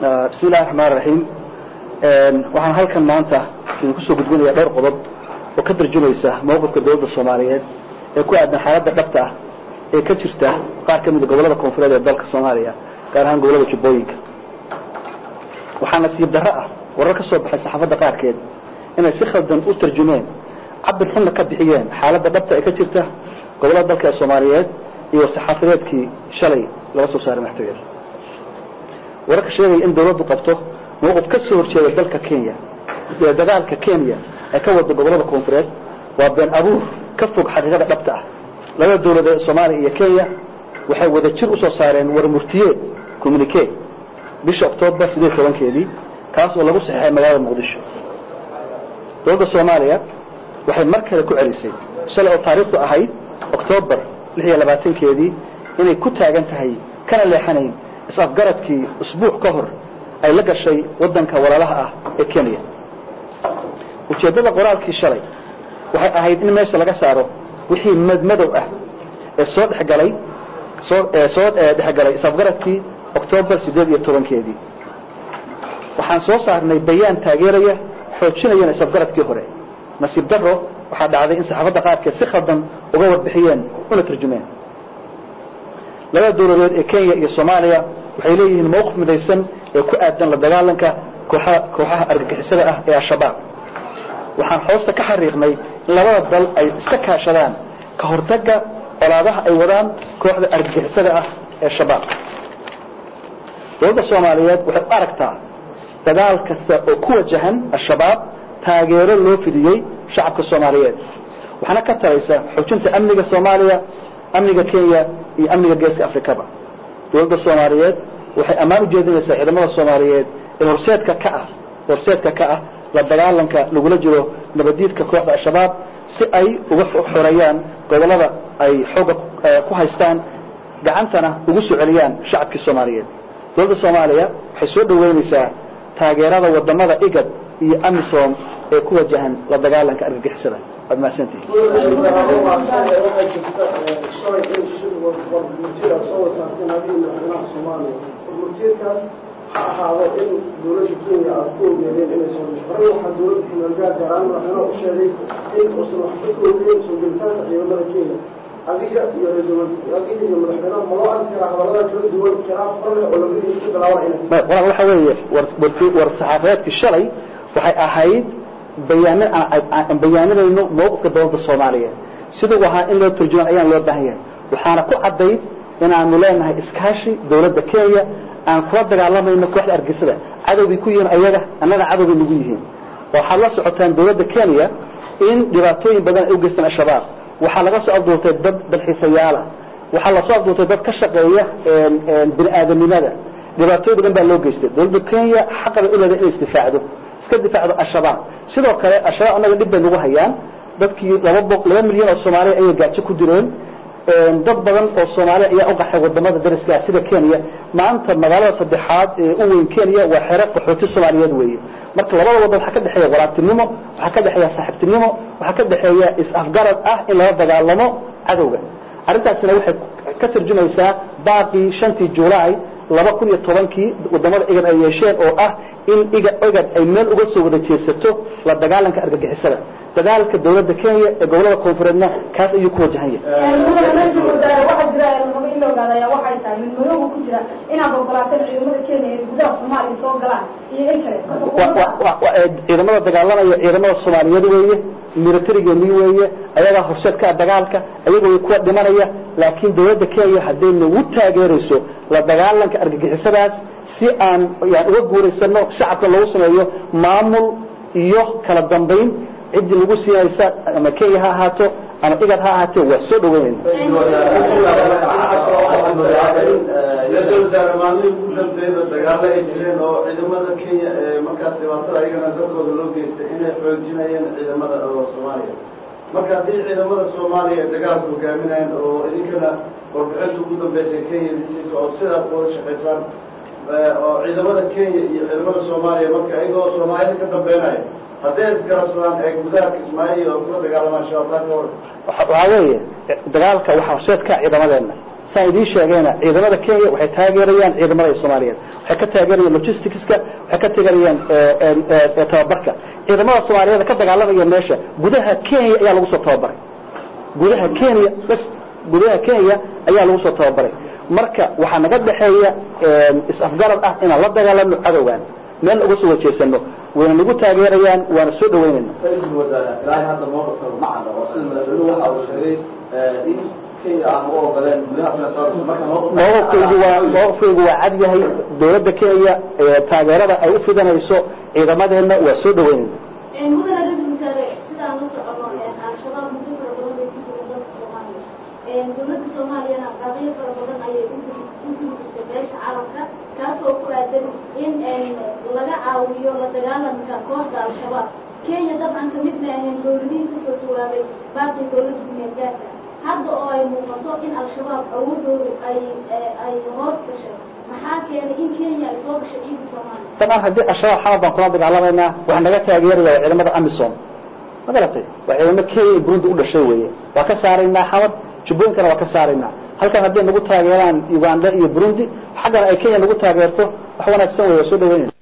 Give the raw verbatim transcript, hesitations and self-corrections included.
بسم الله الرحمن الرحيم waxaan halkan maanta ku soo gudbinayaa dhowr qodob oo ka tarjumaysa mowqifka dawladda Soomaaliyeed ee ku aadan xaaladda dhabta ah ee ka jirta qaar ka mid ah gobollada koonfureed ee dalka Soomaaliya gaar ahaan gobollada Jubbooyinka waxaan nasiib darro ah warar ka soo baxay saxaafadda qaarkeed inay si khaldan u tarjumeen cabir xun ka bixiyeen xaaladda dhabta ee ka jirta gobollada dalka Soomaaliyeed iyo saxaafadeedkii shalay laga soo saaray maxkamada wararka sheegay in dawladdu qabto موقف كسر شيء دلك كينيا دجالك كينيا أكود جبلة كونفرنس وبين أبوه كفوق حقيقة دبتة لا الدولة الصومالية كينيا وحول الشر أساسين ورمرتيه كومينيكي بيش أكتوبر سدير كمان كذي كاس ولا بص حي مجال مقدشة الدولة الصومالية وحي مركز كل عريسي سلوا تاريخه أهيد أكتوبر اللي هي لبعتين كذي إن كنتها جنت هي كان اللي حنين إصافجرت كي أسبوع كهر أي لقى شيء ودنك ولا لها كينيا وتجدد قرار كي شري وهاي إن ما يصير لقى سعره وحي مد مدو أه الصوت حق علي صوت صوت حق علي صفقرت كي أكتوبر سداد يتورن كيدي وحن صوت صار إن بيان تاجرية حوشنا ين صفقرت كي هراء نصيب دره وحد عادي إنسان حفظ قارك سخدم وجود بحيان ولا ترجمان لا الدولة كينيا الصومالية وحيليه الموقف مديسن ku aadan la dagaalanka kooxaha kooxaha argagixisada ah ee shabaab waxaan hoosta ka xariiqnay labada dal ay iska kaashadaan ka hortagga colaadaha ay wadaan kooxda argagixisada ah ee shabaab dowladda Soomaaliyeed waxay aragtaa dagaal kasta oo ku wajahan shabaab taageero loo fidiyay shacabka Soomaaliyeed waxaana ka taraysa xoojinta amniga Soomaaliya amniga Kenya iyo amniga Geeska Afrikaba dowladda Soomaaliyeed waxay amaan u jeedinaysaa ciidamada Soomaaliyeed ee horseedka ka ah horseedka ka ah la dagaalanka lagula jiro nabadiidka kooxda shabaab si ay uga xoreeyaan gobolada ay xoog ku haystaan gacantana ugu soo celiyaan shacabka Soomaaliyeed dowladda Soomaaliya waxay soo dhaweynaysaa taageerada wadamada igad iyo amisom ee ku wajahan la dagaalanka argagixisada admaasantii مرتيكاس هذا إن دولة الكينيا أقول بين إن يسوي شغله وحد دولة الكينيا جران وحنا أشارك إن أصل حقته بين سجلتان في دولة الكينيا هذه يريدون هذه يوم الحين ملاك كراء ولا كل دول كراء فرق ولا بيجي كراء ولا والله حوالي ورتي ورصحافات في الشرعي وحي أحيد بيان بيان إنه موقف الدولة الصومالية سيدوها إن لو ترجمة أيام لو بهيان وحنا كل عديد إن عملنا إسكاشي دولة الكينيا أن قدر الله ما إنك واحد أرجسده عدو بيكون أيده أننا عدو بنجيهم وحلص عتان دولة الكينيا إن دبعتين بدن أوجستنا الشباب وحلص أفضل تدب بالحسيالة وحلص أفضل تدب كشقية بني آدم لماذا دبعتين بدن بالأوجست دولة الكينيا حق إلى ذي استفاده استدفاع الشباب سيدو كلا الشباب أنا نبدأ نوهيان dadkii laba milyan oo Soomaali ay gaajo ku direen dad badan oo Soomaali ayaa u qaxay wadamada dariska sida Kenya maanta magaalada saddexaad ee u weyn Kenya waa xeer qaxooti Soomaaliyeed weeye marka labada waddan waxa ka dhaxeeya walaabtinimo waxa ka dhaxeeya saaxiibtinimo waxa ka dhaxeeya is-afgarad ah in la dagaalamo cadawga arintaasina waxay ka tarjumaysaa baaqi shantii Juulaay laba kun iyo tobankii wadamada igad ay yeesheen oo ah in igad igad ay meel uga soo wada jeesato la dagaalanka argagixisada dagaalka dawladda Kenya ee gobolada koonfureedna kaas ayuu ku wajahan yahay waxa jira in loo gaadaya waxay tahay in madow ku jira inaad ogolaateen ciidamada Kenya ee gudaha Soomaaliya soo galaan iyo in kale ciidamada dagaalanaya ciidamada Soomaaliyeed weeye militarigeeni weeye ayaga horseedka dagaalka ayagoo ku dhimanaya laakiin dawladda Kenya haday nagu taageerayso la dagaalanka argagixisadaas si aan yaan uga guureysano shacabka lagu sameeyo maamul iyo kala dambeyn عد لجوسي يسا أما كي ها هاتو أما إجد ها هاتو وسود وين يسوع زارماني كلهم بيبى تجارة إجرين أو إذا ماذا كي مكاسب وطرة أيضا ذكر ذلوك يستحيل حجينين إذا ماذا الصومالية مكاسب إذا ماذا الصومالية تجارة وكاملين أو إذا كنا وبعثوا كتب بس كي يدرسوا أو سيدا قوش حسان أو إذا ماذا كي إذا ماذا الصومالية مكا أيضا الصومالية كتب بيناي هذا كرسلان أجودك إسماعيل أو كذا دجال ما شاء الله كور. وحوي دجالك وحوشتك إذا ما دنا سايدي شاقينا عيدمada Kenya waxay taageerayaan ciidamada Soomaaliyeed waxay ka taageerayaan logistics-ka waxay ka taageerayaan ee tababarka ciidamada Soomaaliyeed ka dagaalamaya meesha gudaha Kenya ayaa lagu soo tababaray gudaha Kenya bas gudaha Kenya ayaa lagu soo tababaray marka waxa naga dhaxeeya is-afgarad ah in la dagaalamo cadawgan meel ugu soo jeesano wayna nagu taageerayaan waana soo dhaweynayna ra'iisul wasaare ilaahay hadda mowqifka macna oo sida madaxweynuhu waxa uu sheegay in Kenya aan u ogoleen gudaha Soomaaliya marka mowqifku waa mowqifku waa cad yahay dawladda Kenya ee taageerada ay u fidanayso ciidamadeena waa soo dhaweynayna in mudane ra'iisul wasaare sida aan u socono al-shabaab muddo fara badan ay ku jiraan dalka Soomaaliya ee dawladda Soomaaliya qabiil fara badan ayay u gudbisay beesha caalamka kaasoo ku aadan in laga caawiyo la dagaalanka kooxda al-shabaab Kenya dabcan kamid ma ahayn dawladihii ka soo jawaabay baaqi dawladda Kenya hadda oo ay muuqato in al-shabaab awoodoodu ay ay hoos gashay maxaa keenay in Kenya ay soo gashay ciidanka Soomaaliya taban hadii al-shabaab xaalad kula dagaalamayna waxa naga taageeraya ciidamada AMISOM magaratay waa ciidamada Kenya Burundi u dhashay weeye waa ka saaraynaa xawad jubbooyinkana waa ka saaraynaa halkan hadii nagu taageeraan Uganda iyo Burundi xaggan ay Kenya nagu taageerto wax wanaagsan way soo dhaweeyeen